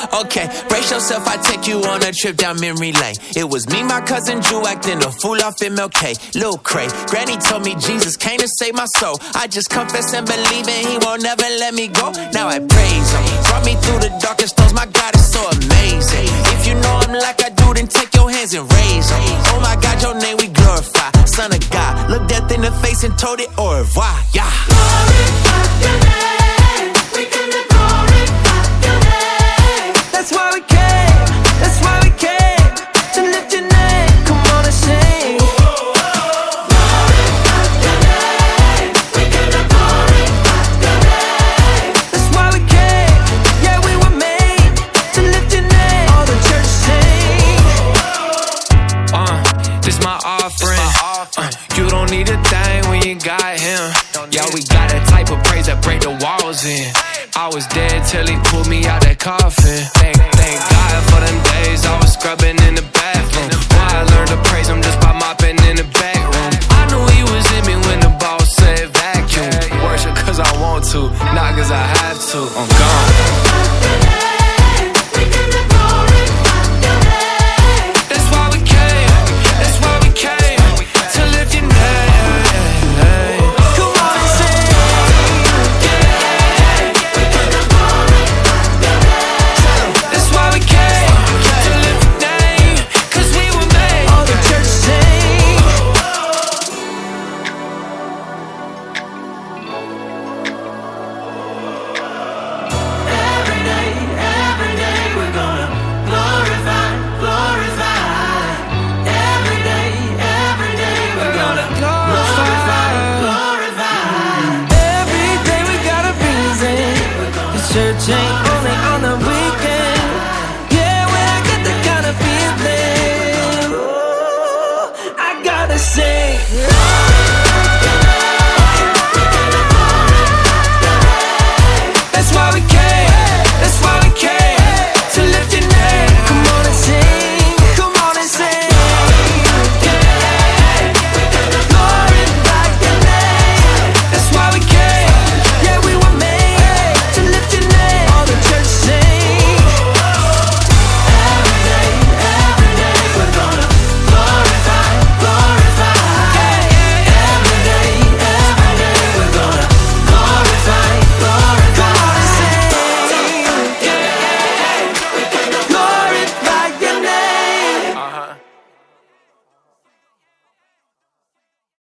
Okay, brace yourself, I take you on a trip down memory lane. It was me, my cousin Drew, acting a fool off MLK. Lil' Cray, Granny told me Jesus came to save my soul. I just confess and believe and he won't never let me go. Now I praise him, brought me through the darkest storms. My God is so amazing. If you know him like I do, then take your hands and raise them. Oh my God, your name we glorify. Son of God, look death in the face and told it au revoir. Yeah. Glorify your name. We gonna glorify your name. That's why we came. That's why we came to lift your name. Come on and sing. Glorify your name. We gonna glorify your name. That's why we came. Yeah, we were made to lift your name. All the church sing. This my offering. You don't need a thing when you got him. Yeah, we got that type of praise that break the walls in. I was dead till he pulled me out that coffin. Thank God for them days I was scrubbing in the bathroom. Why I learned to praise him just by mopping in the back room. I knew he was in me when the boss said vacuum. Worship cause I want to, not cause I have to. I'm gone. We gonna glorify your name. That's why we came. That's why we came to lift your name. Come on and sing. That's why we came to lift your name. Cause we were made. All the church sing. Every day we're gonna glorify, glorify. Every day we're gonna glorify, glorify. Every day we got a reason. The church ain't